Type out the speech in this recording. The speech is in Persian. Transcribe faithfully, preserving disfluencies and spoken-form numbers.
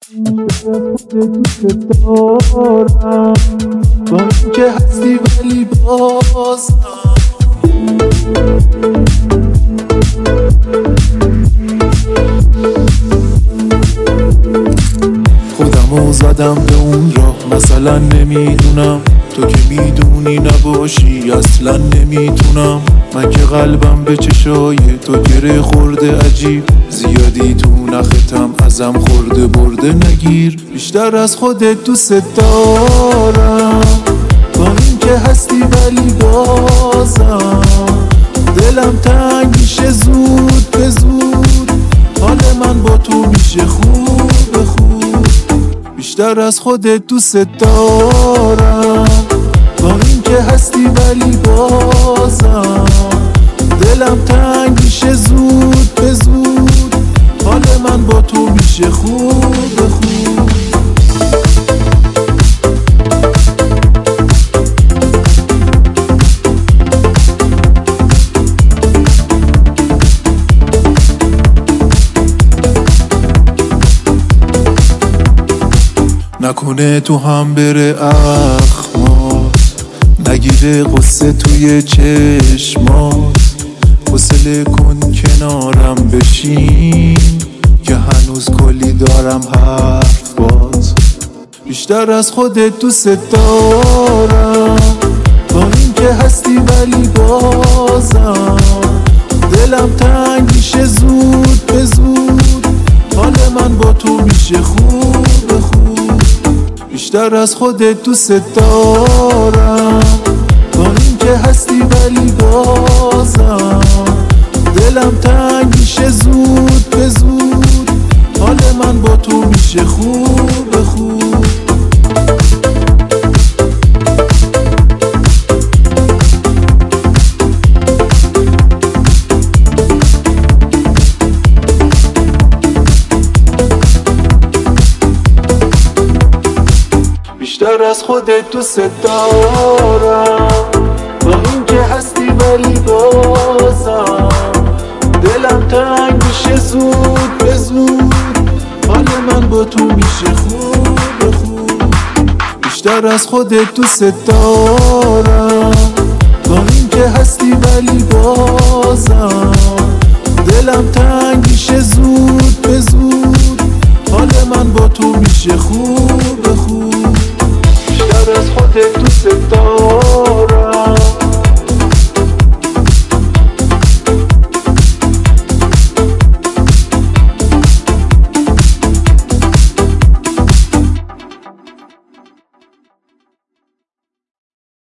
دوست دارم با اینکه هستی ولی بازم خودمو زدم به اون راه، مثلا نمیدونم تو که میدونی نباشی اصلا نمیتونم. من که قلبم به چشای تو گره خورده عجیب، زیادی تو نختم ازم خورده برده نگیر. بیشتر از خودت دوست دارم با این که هستی ولی بازم دلم تنگ میشه زود به زود، حال من با تو میشه خوب خوب. بیشتر از خودت دوست دارم با این که هستی ولی بازم دلم تنگ میشه زود به زود، حال من با تو میشه خوب خوب. نکنه تو هم بره اخمات، نگیره قصه توی چشمات، حوصله کن کنارم بشین که هنوز کلی دارم حرف باز. بیشتر از خودت دوست دارم با این که هستی ولی بازم دلم تنگ میشه زود به زود، حال من با تو میشه خوب خوب. بیشتر از خودت دوست دارم با این که هستی ولی بازم دلم تنگ میشه زود به زود، حال من با تو میشه خوب خوب. بیشتر از خودت دوست دارم با این که هستی ولی بازم دلم تنگ میشه زود به زود، حال من با تو میشه خوب خوب. بیشتر از خودت دوست دارم با این که هستی ولی بازم دلم تنگ میشه زود به زود، حال من با تو میشه خوب خوب. بیشتر از خودت دوست دارم